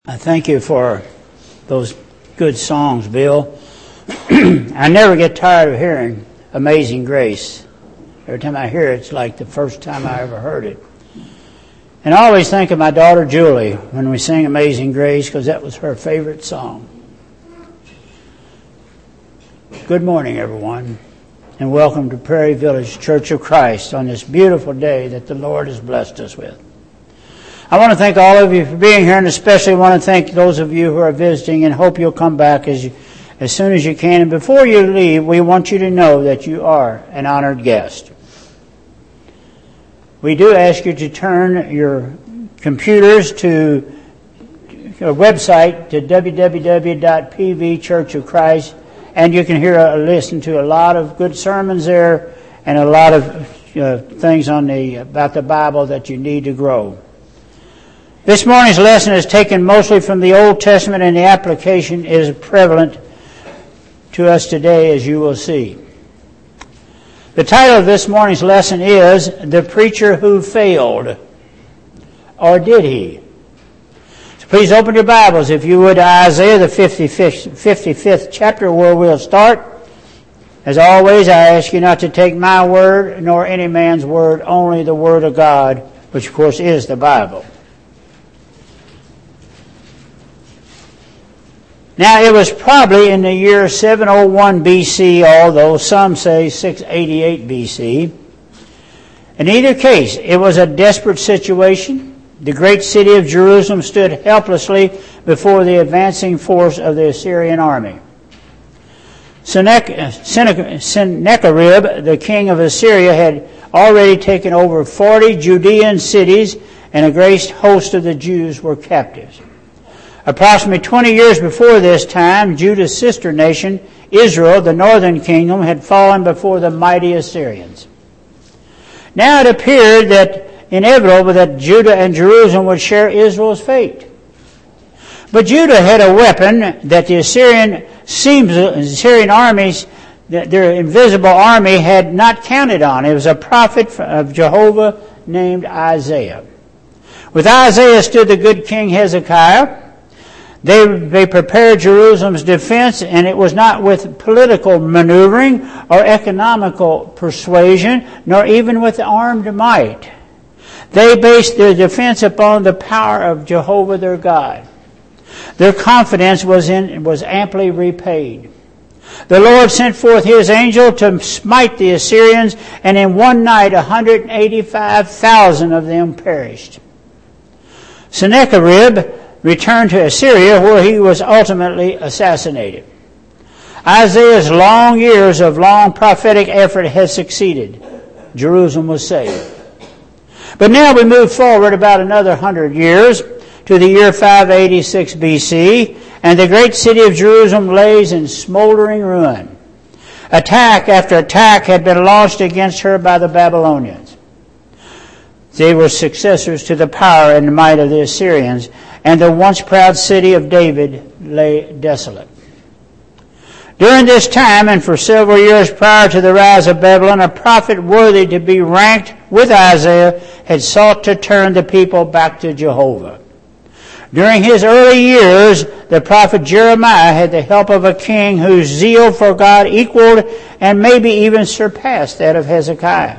I thank you for those good songs, Bill. I never get tired of hearing Amazing Grace. Every time I hear it, it's like the first time I ever heard it. And I always think of my daughter Julie when we sing Amazing Grace, because that was her favorite song. Good morning, everyone, and welcome to Prairie Village Church of Christ on this beautiful day that the Lord has blessed us with. I want to thank all of you for being here, and especially want to thank those of you who are visiting, and hope you'll come back as soon as you can. And before you leave, we want you to know that you are an honored guest. We do ask you to turn your computers to our website, to www.pv Church of Christ, and you can listen to a lot of good sermons there and a lot of things about the Bible that you need to grow. This morning's lesson is taken mostly from the Old Testament, and the application is prevalent to us today, as you will see. The title of this morning's lesson is The Preacher Who Failed. Or did he? So please open your Bibles, if you would, to Isaiah, the 55th chapter, where we'll start. As always, I ask you not to take my word, nor any man's word, only the word of God, which of course is the Bible. Now, it was probably in the year 701 BC, although some say 688 BC. In either case, it was a desperate situation. The great city of Jerusalem stood helplessly before the advancing force of the Assyrian army. Sennacherib, the king of Assyria, had already taken over 40 Judean cities, and a great host of the Jews were captives. Approximately 20 years before this time, Judah's sister nation, Israel, the northern kingdom, had fallen before the mighty Assyrians. Now it appeared inevitable that Judah and Jerusalem would share Israel's fate. But Judah had a weapon that the Assyrian armies, their invisible army, had not counted on. It was a prophet of Jehovah named Isaiah. With Isaiah stood the good King Hezekiah. They prepared Jerusalem's defense, and it was not with political maneuvering or economical persuasion, nor even with armed might. They based their defense upon the power of Jehovah their God. Their confidence was amply repaid. The Lord sent forth His angel to smite the Assyrians, and in one night 185,000 of them perished. Sennacherib returned to Assyria, where he was ultimately assassinated. Isaiah's long years of long prophetic effort had succeeded. Jerusalem was saved. But now we move forward about another 100 years to the year 586 BC, and the great city of Jerusalem lays in smoldering ruin. Attack after attack had been launched against her by the Babylonians. They were successors to the power and might of the Assyrians, and the once proud city of David lay desolate. During this time, and for several years prior to the rise of Babylon, a prophet worthy to be ranked with Isaiah had sought to turn the people back to Jehovah. During his early years, the prophet Jeremiah had the help of a king whose zeal for God equaled and maybe even surpassed that of Hezekiah.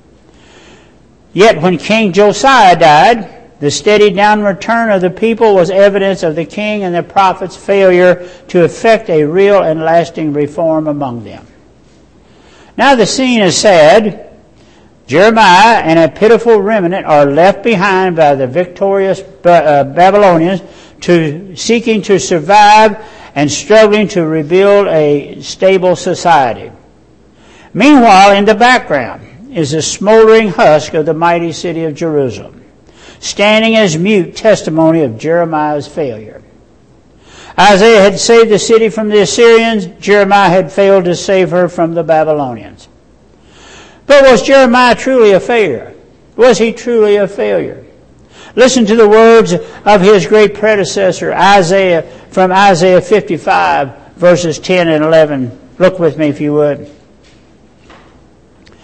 Yet when King Josiah died, the steady downward turn of the people was evidence of the king and the prophet's failure to effect a real and lasting reform among them. Now the scene is sad. Jeremiah and a pitiful remnant are left behind by the victorious Babylonians, seeking to survive and struggling to rebuild a stable society. Meanwhile, in the background is the smoldering husk of the mighty city of Jerusalem, standing as mute testimony of Jeremiah's failure. Isaiah had saved the city from the Assyrians. Jeremiah had failed to save her from the Babylonians. But was Jeremiah truly a failure? Was he truly a failure? Listen to the words of his great predecessor, Isaiah, from Isaiah 55, verses 10 and 11. Look with me if you would.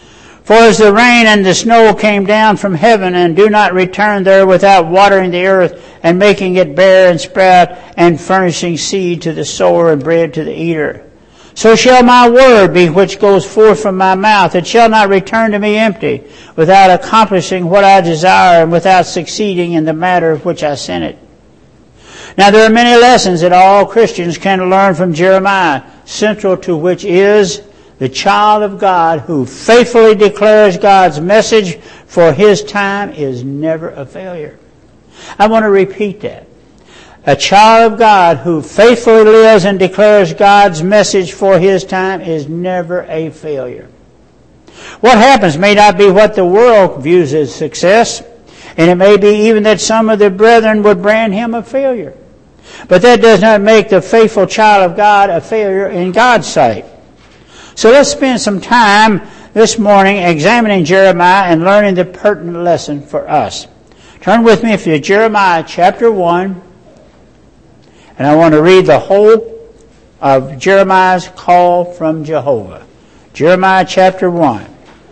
For as the rain and the snow came down from heaven and do not return there without watering the earth and making it bear and sprout and furnishing seed to the sower and bread to the eater, so shall my word be which goes forth from my mouth. It shall not return to me empty, without accomplishing what I desire and without succeeding in the matter of which I sent it. Now there are many lessons that all Christians can learn from Jeremiah, central to which is the child of God who faithfully declares God's message for his time is never a failure. I want to repeat that. A child of God who faithfully lives and declares God's message for his time is never a failure. What happens may not be what the world views as success, and it may be even that some of the brethren would brand him a failure. But that does not make the faithful child of God a failure in God's sight. So let's spend some time this morning examining Jeremiah and learning the pertinent lesson for us. Turn with me to Jeremiah chapter 1. And I want to read the whole of Jeremiah's call from Jehovah. Jeremiah chapter 1.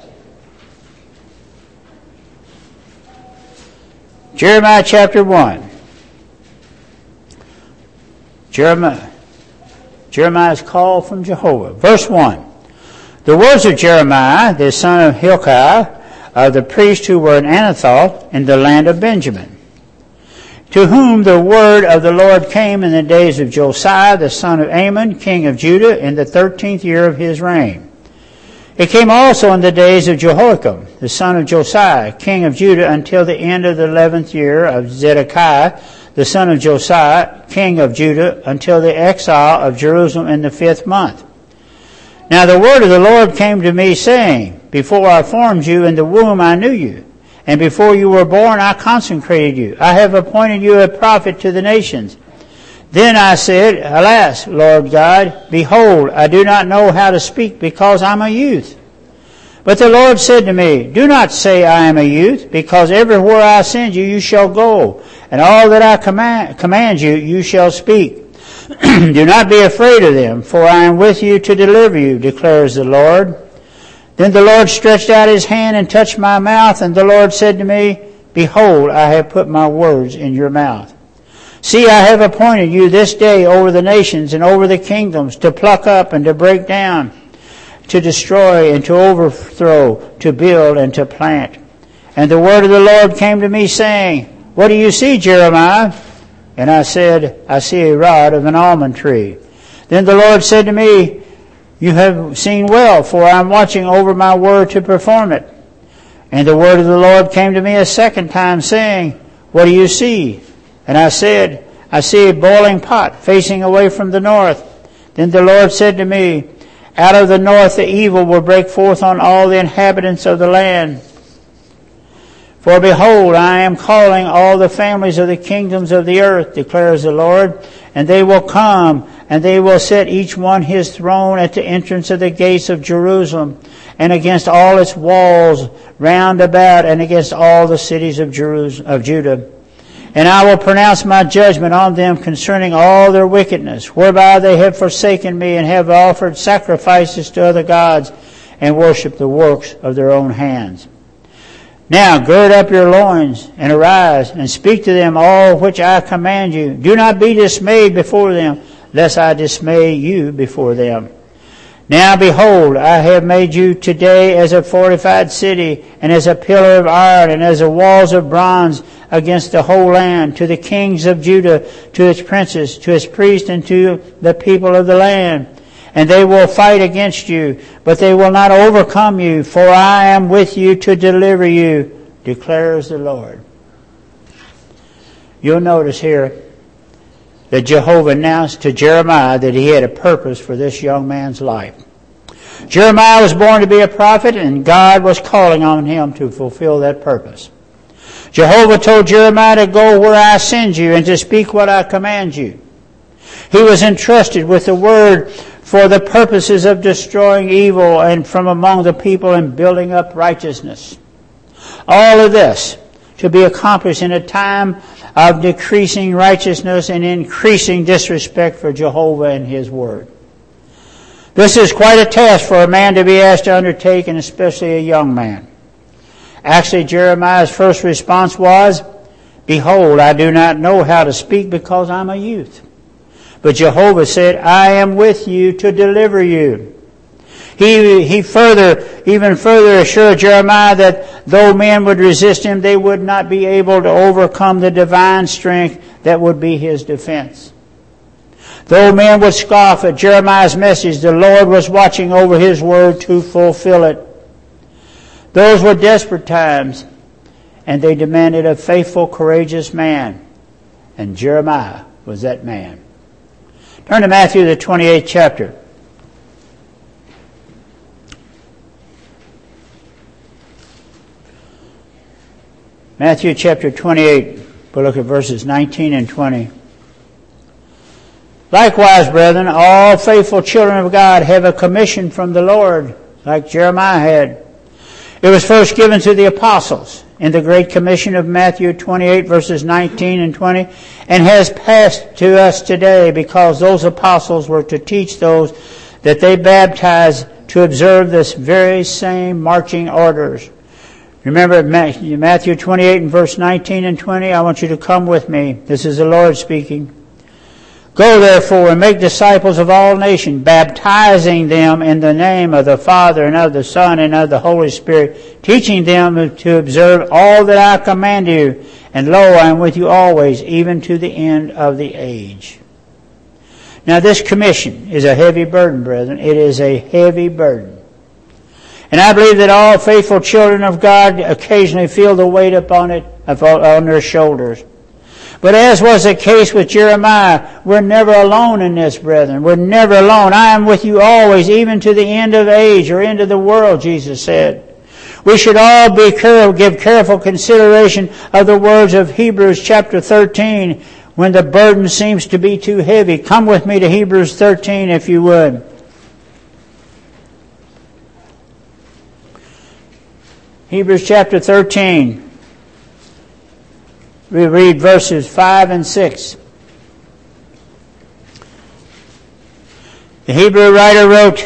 Jeremiah chapter 1. Jeremiah's call from Jehovah. Verse 1. The words of Jeremiah, the son of Hilkiah, of the priest who were in Anathoth in the land of Benjamin, to whom the word of the Lord came in the days of Josiah, the son of Amon, king of Judah, in the 13th year of his reign. It came also in the days of Jehoiakim, the son of Josiah, king of Judah, until the end of the 11th year of Zedekiah, the son of Josiah, king of Judah, until the exile of Jerusalem in the 5th month. Now the word of the Lord came to me, saying, Before I formed you in the womb I knew you, and before you were born I consecrated you. I have appointed you a prophet to the nations. Then I said, Alas, Lord God, behold, I do not know how to speak, because I'm a youth. But the Lord said to me, Do not say I am a youth, because everywhere I send you, you shall go, and all that I command you, you shall speak. Do not be afraid of them, for I am with you to deliver you, declares the Lord. Then the Lord stretched out his hand and touched my mouth, and the Lord said to me, Behold, I have put my words in your mouth. See, I have appointed you this day over the nations and over the kingdoms, to pluck up and to break down, to destroy and to overthrow, to build and to plant. And the word of the Lord came to me, saying, What do you see, Jeremiah? And I said, I see a rod of an almond tree. Then the Lord said to me, You have seen well, for I am watching over my word to perform it. And the word of the Lord came to me a second time, saying, What do you see? And I said, I see a boiling pot facing away from the north. Then the Lord said to me, Out of the north the evil will break forth on all the inhabitants of the land. For behold, I am calling all the families of the kingdoms of the earth, declares the Lord, and they will come, and they will set each one his throne at the entrance of the gates of Jerusalem, and against all its walls round about, and against all the cities of Judah. And I will pronounce my judgment on them concerning all their wickedness, whereby they have forsaken me, and have offered sacrifices to other gods, and worshipped the works of their own hands. Now gird up your loins, and arise, and speak to them all which I command you. Do not be dismayed before them, lest I dismay you before them. Now behold, I have made you today as a fortified city, and as a pillar of iron, and as a walls of bronze against the whole land, to the kings of Judah, to its princes, to its priests, and to the people of the land. And they will fight against you, but they will not overcome you, for I am with you to deliver you, declares the Lord. You'll notice here that Jehovah announced to Jeremiah that he had a purpose for this young man's life. Jeremiah was born to be a prophet, and God was calling on him to fulfill that purpose. Jehovah told Jeremiah to go where I send you and to speak what I command you. He was entrusted with the word for the purposes of destroying evil and from among the people and building up righteousness. All of this to be accomplished in a time of decreasing righteousness and increasing disrespect for Jehovah and His word. This is quite a task for a man to be asked to undertake, and especially a young man. Actually, Jeremiah's first response was, "Behold, I do not know how to speak because I'm a youth." But Jehovah said, "I am with you to deliver you." He even further assured Jeremiah that though men would resist him, they would not be able to overcome the divine strength that would be his defense. Though men would scoff at Jeremiah's message, the Lord was watching over his word to fulfill it. Those were desperate times, and they demanded a faithful, courageous man. And Jeremiah was that man. Turn to Matthew, the 28th chapter. Matthew chapter 28, we'll look at verses 19 and 20. Likewise, brethren, all faithful children of God have a commission from the Lord, like Jeremiah had. It was first given to the apostles in the Great Commission of Matthew 28, verses 19 and 20, and has passed to us today because those apostles were to teach those that they baptized to observe this very same marching orders. Remember Matthew 28 and verse 19 and 20? I want you to come with me. This is the Lord speaking. Go therefore and make disciples of all nations, baptizing them in the name of the Father and of the Son and of the Holy Spirit, teaching them to observe all that I command you. And lo, I am with you always, even to the end of the age. Now this commission is a heavy burden, brethren. It is a heavy burden. And I believe that all faithful children of God occasionally feel the weight upon their shoulders. But as was the case with Jeremiah, we're never alone in this, brethren. We're never alone. I am with you always, even to the end of age or end of the world, Jesus said. We should all give careful consideration of the words of Hebrews chapter 13 when the burden seems to be too heavy. Come with me to Hebrews 13 if you would. Hebrews chapter 13. We read verses 5 and 6. The Hebrew writer wrote,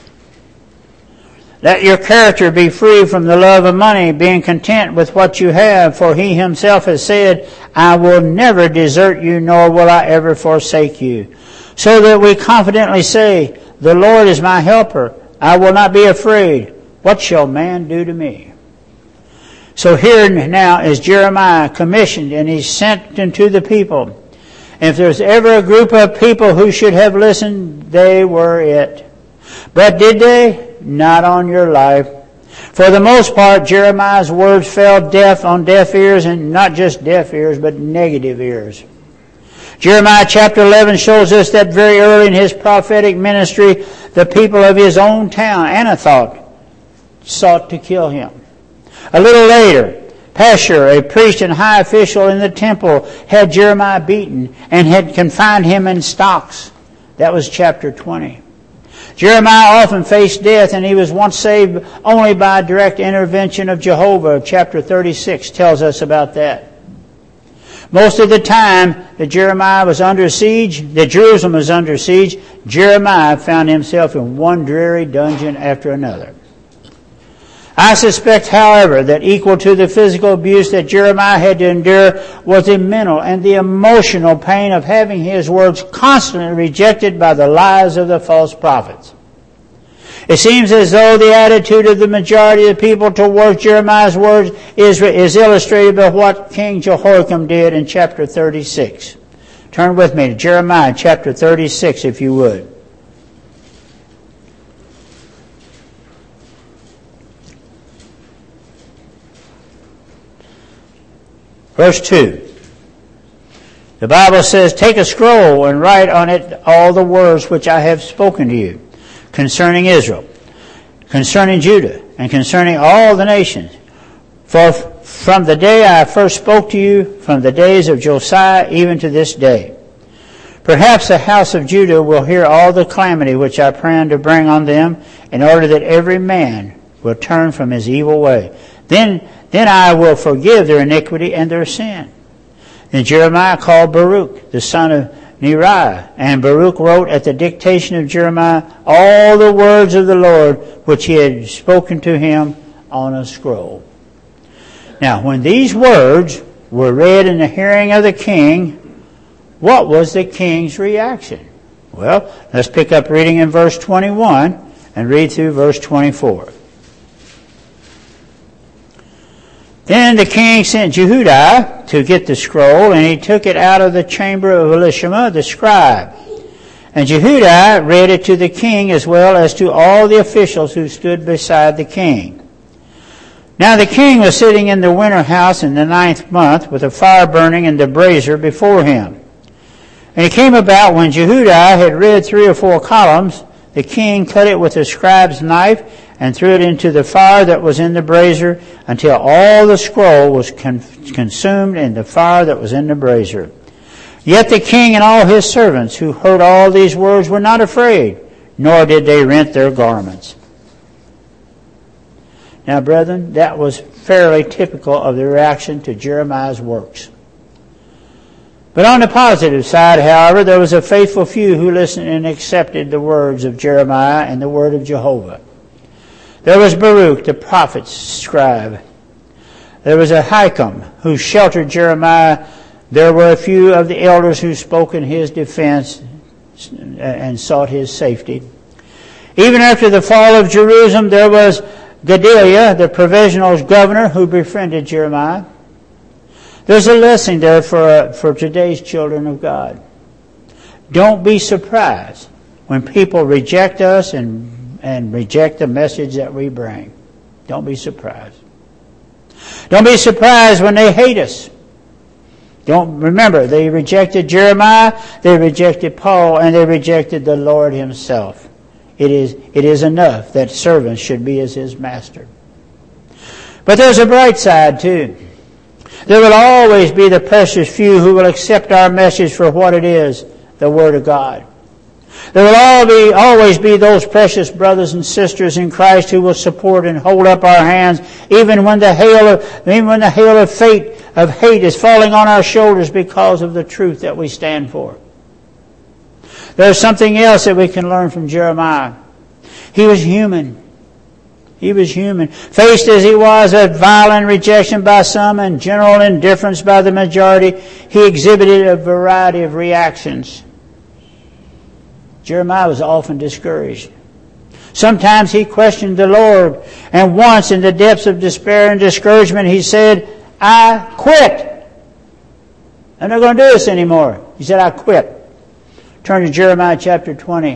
"Let your character be free from the love of money, being content with what you have, for he himself has said, I will never desert you, nor will I ever forsake you. So that we confidently say, the Lord is my helper. I will not be afraid. What shall man do to me?" So here now is Jeremiah commissioned, and he's sent into the people. And if there's ever a group of people who should have listened, they were it. But did they? Not on your life. For the most part, Jeremiah's words fell on deaf ears, and not just deaf ears, but negative ears. Jeremiah chapter 11 shows us that very early in his prophetic ministry, the people of his own town, Anathoth, sought to kill him. A little later, Pashur, a priest and high official in the temple, had Jeremiah beaten and had confined him in stocks. That was chapter 20. Jeremiah often faced death, and he was once saved only by direct intervention of Jehovah. Chapter 36 tells us about that. Most of the time that Jeremiah was under siege, that Jerusalem was under siege, Jeremiah found himself in one dreary dungeon after another. I suspect, however, that equal to the physical abuse that Jeremiah had to endure was the mental and the emotional pain of having his words constantly rejected by the lies of the false prophets. It seems as though the attitude of the majority of the people towards Jeremiah's words is illustrated by what King Jehoiakim did in chapter 36. Turn with me to Jeremiah chapter 36, if you would. Verse 2. The Bible says, "Take a scroll and write on it all the words which I have spoken to you concerning Israel, concerning Judah, and concerning all the nations. For from the day I first spoke to you, from the days of Josiah, even to this day. Perhaps the house of Judah will hear all the calamity which I plan to bring on them, in order that every man will turn from his evil way. Then I will forgive their iniquity and their sin." Then Jeremiah called Baruch, the son of Neriah. And Baruch wrote at the dictation of Jeremiah all the words of the Lord which he had spoken to him on a scroll. Now, when these words were read in the hearing of the king, what was the king's reaction? Well, let's pick up reading in verse 21 and read through verse 24. Then the king sent Jehudi to get the scroll, and he took it out of the chamber of Elishama the scribe. And Jehudi read it to the king as well as to all the officials who stood beside the king. Now the king was sitting in the winter house in the 9th month with a fire burning in the brazier before him. And it came about when Jehudi had read 3 or 4 columns, the king cut it with a scribe's knife and threw it into the fire that was in the brazier until all the scroll was consumed in the fire that was in the brazier. Yet the king and all his servants who heard all these words were not afraid, nor did they rent their garments. Now, brethren, that was fairly typical of the reaction to Jeremiah's works. But on the positive side, however, there was a faithful few who listened and accepted the words of Jeremiah and the word of Jehovah. There was Baruch, the prophet's scribe. There was Ahikam, who sheltered Jeremiah. There were a few of the elders who spoke in his defense and sought his safety. Even after the fall of Jerusalem, there was Gedaliah, the provisional governor, who befriended Jeremiah. There's a lesson there for today's children of God. Don't be surprised when people reject us and reject the message that we bring. Don't be surprised. Don't be surprised when they hate us. Remember, they rejected Jeremiah, they rejected Paul, and they rejected the Lord himself. It is enough that servants should be as his master. But there's a bright side too. There will always be the precious few who will accept our message for what it is, the Word of God. There will always be those precious brothers and sisters in Christ who will support and hold up our hands even when the hail of hate is falling on our shoulders because of the truth that we stand for. There's something else that we can learn from Jeremiah. He was human. He was human. Faced as he was with violent rejection by some and general indifference by the majority, he exhibited a variety of reactions. Jeremiah was often discouraged. Sometimes he questioned the Lord, and once in the depths of despair and discouragement he said, "I quit. I'm not going to do this anymore." He said, "I quit." Turn to Jeremiah chapter 20.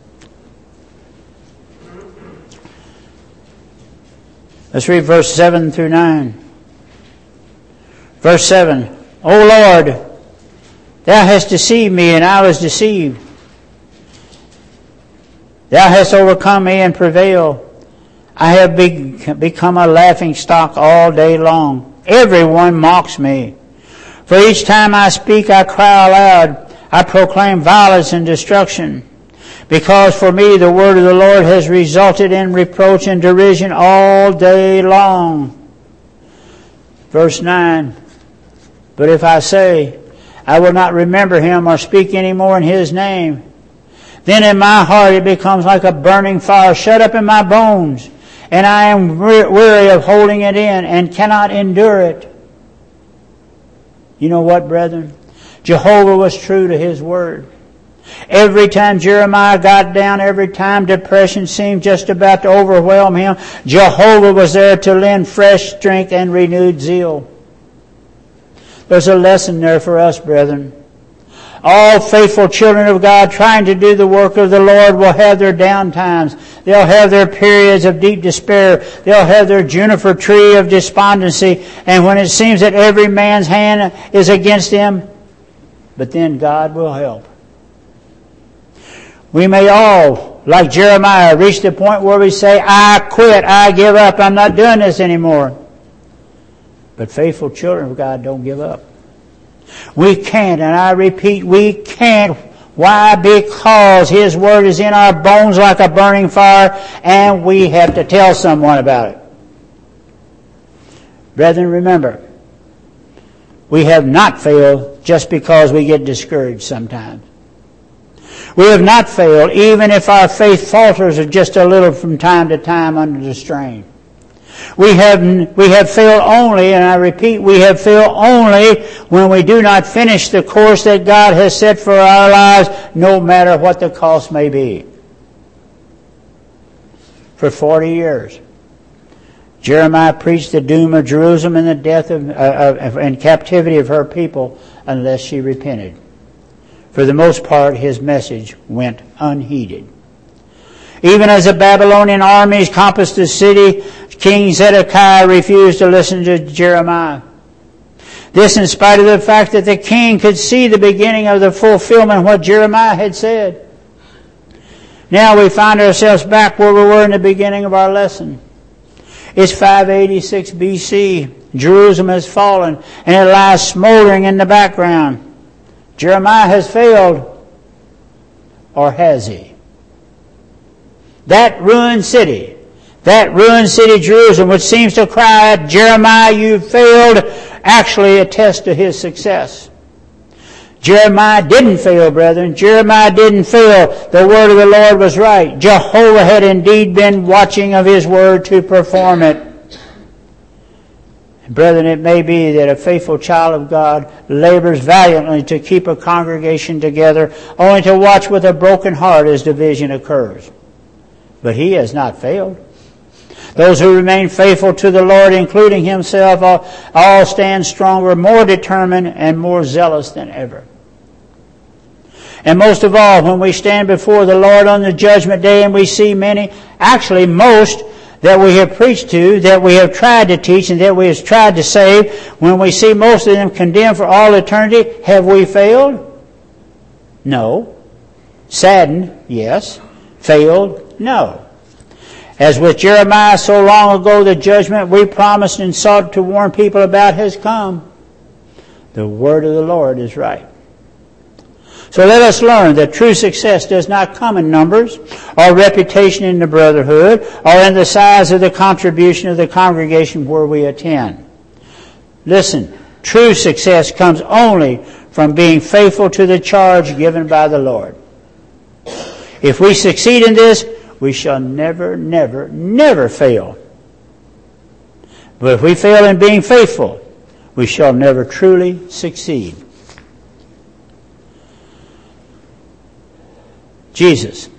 Let's read verse 7 through 9. Verse 7. "O Lord, thou hast deceived me, and I was deceived. Thou hast overcome me and prevailed. I have become a laughing stock all day long. Everyone mocks me. For each time I speak, I cry aloud. I proclaim violence and destruction. Because for me the word of the Lord has resulted in reproach and derision all day long." Verse 9. "But if I say, I will not remember him or speak any more in his name, then in my heart it becomes like a burning fire shut up in my bones, and I am weary of holding it in and cannot endure it." You know what, brethren? Jehovah was true to his word. Every time Jeremiah got down, every time depression seemed just about to overwhelm him, Jehovah was there to lend fresh strength and renewed zeal. There's a lesson there for us, brethren. All faithful children of God trying to do the work of the Lord will have their down times. They'll have their periods of deep despair. They'll have their juniper tree of despondency. And when it seems that every man's hand is against them, but then God will help. We may all, like Jeremiah, reach the point where we say, "I quit, I give up, I'm not doing this anymore." But faithful children of God don't give up. We can't, and I repeat, we can't. Why? Because his word is in our bones like a burning fire, and we have to tell someone about it. Brethren, remember, We have not failed just because we get discouraged sometimes. We have not failed even if our faith falters just a little from time to time under the strain. We have failed only, and I repeat, we have failed only when we do not finish the course that God has set for our lives, no matter what the cost may be. For 40 years, Jeremiah preached the doom of Jerusalem and the death and captivity of her people unless she repented. For the most part, his message went unheeded. Even as the Babylonian armies compassed the city, King Zedekiah refused to listen to Jeremiah. This in spite of the fact that the king could see the beginning of the fulfillment of what Jeremiah had said. Now we find ourselves back where we were in the beginning of our lesson. It's 586 BC. Jerusalem has fallen and it lies smoldering in the background. Jeremiah has failed, or has he? That ruined city Jerusalem, which seems to cry out, Jeremiah, you failed, actually attests to his success. Jeremiah didn't fail, brethren. Jeremiah didn't fail. The word of the Lord was right. Jehovah had indeed been watching of his word to perform it. Brethren, it may be that a faithful child of God labors valiantly to keep a congregation together, only to watch with a broken heart as division occurs. But he has not failed. Those who remain faithful to the Lord, including himself, all stand stronger, more determined, and more zealous than ever. And most of all, when we stand before the Lord on the judgment day and we see many, actually most, that we have preached to, that we have tried to teach, and that we have tried to save, when we see most of them condemned for all eternity, have we failed? No. Saddened? Yes. Failed? No. As with Jeremiah so long ago, the judgment we promised and sought to warn people about has come. The word of the Lord is right. So let us learn that true success does not come in numbers or reputation in the brotherhood or in the size of the contribution of the congregation where we attend. Listen, true success comes only from being faithful to the charge given by the Lord. If we succeed in this, we shall never, never, never fail. But if we fail in being faithful, we shall never truly succeed. Jesus,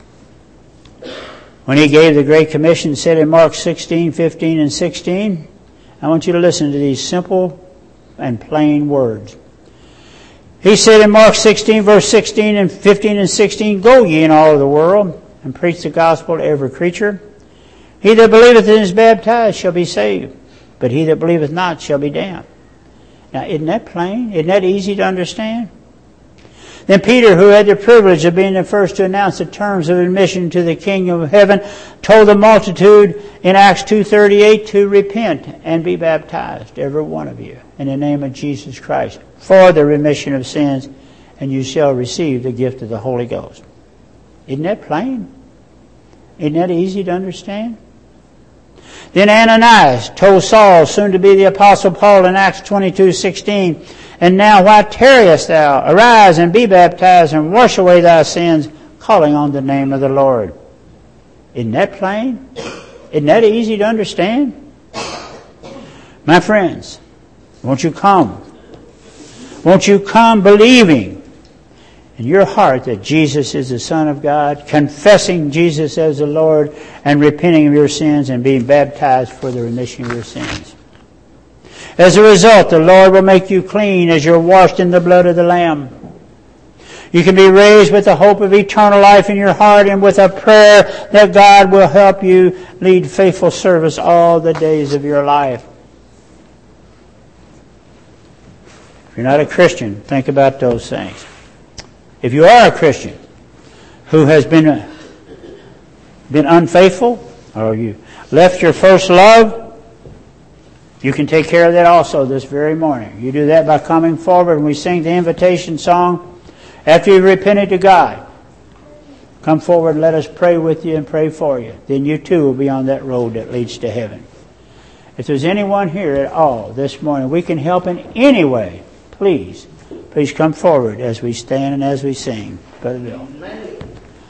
when he gave the Great Commission, said in Mark 16, 15, and 16, I want you to listen to these simple and plain words. He said in Mark 16, verse 16 and 15 and 16, Go ye in all the world, and preach the gospel to every creature. He that believeth and is baptized shall be saved, but he that believeth not shall be damned. Now, isn't that plain? Isn't that easy to understand? Then Peter, who had the privilege of being the first to announce the terms of admission to the kingdom of heaven, told the multitude in Acts 2:38 to repent and be baptized, every one of you, in the name of Jesus Christ, for the remission of sins, and you shall receive the gift of the Holy Ghost. Isn't that plain? Isn't that easy to understand? Then Ananias told Saul, soon to be the Apostle Paul, in Acts 22:16, And now why tarriest thou? Arise and be baptized and wash away thy sins, calling on the name of the Lord. Isn't that plain? Isn't that easy to understand? My friends, won't you come? Won't you come believing in your heart that Jesus is the Son of God, confessing Jesus as the Lord, and repenting of your sins and being baptized for the remission of your sins? As a result, the Lord will make you clean as you're washed in the blood of the Lamb. You can be raised with the hope of eternal life in your heart and with a prayer that God will help you lead faithful service all the days of your life. If you're not a Christian, think about those things. If you are a Christian who has been unfaithful, or you left your first love, you can take care of that also this very morning. You do that by coming forward when we sing the invitation song. After you've repented to God, come forward and let us pray with you and pray for you. Then you too will be on that road that leads to heaven. If there's anyone here at all this morning, we can help in any way, please come forward as we stand and as we sing. Brother Bill.